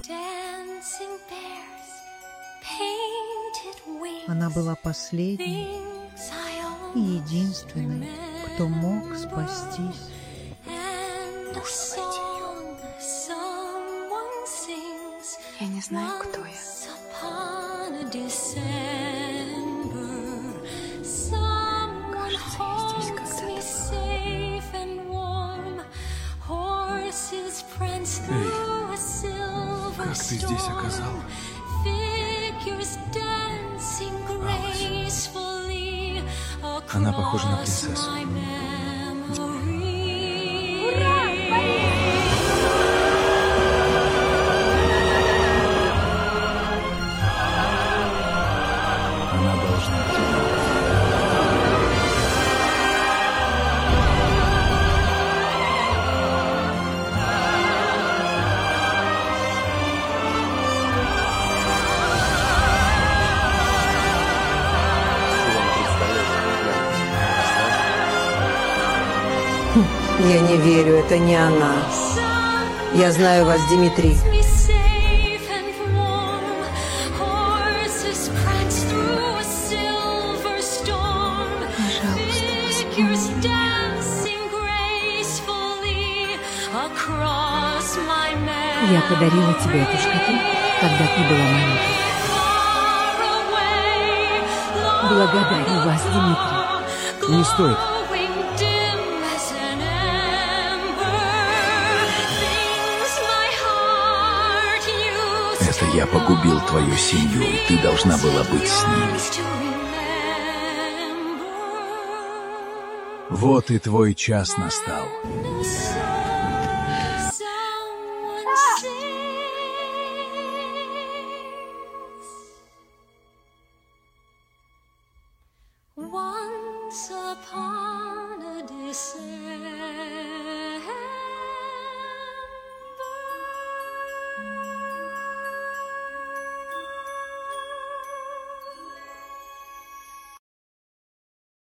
Она была последней и единственной, кто мог спастись. Нужно найти ее. Я не знаю, кто я. Кажется, я здесь когда-то Эй, как ты здесь оказалась? Она похожа на принцессу. Она должна быть. Я не верю, это не она. Я знаю вас, Дмитрий. Я подарила тебе эту шкатулку, когда ты была маленькой. Благодарю вас, Дмитрий. Не стоит. Это я погубил твою семью, и ты должна была быть с ними. Вот и твой час настал. Once upon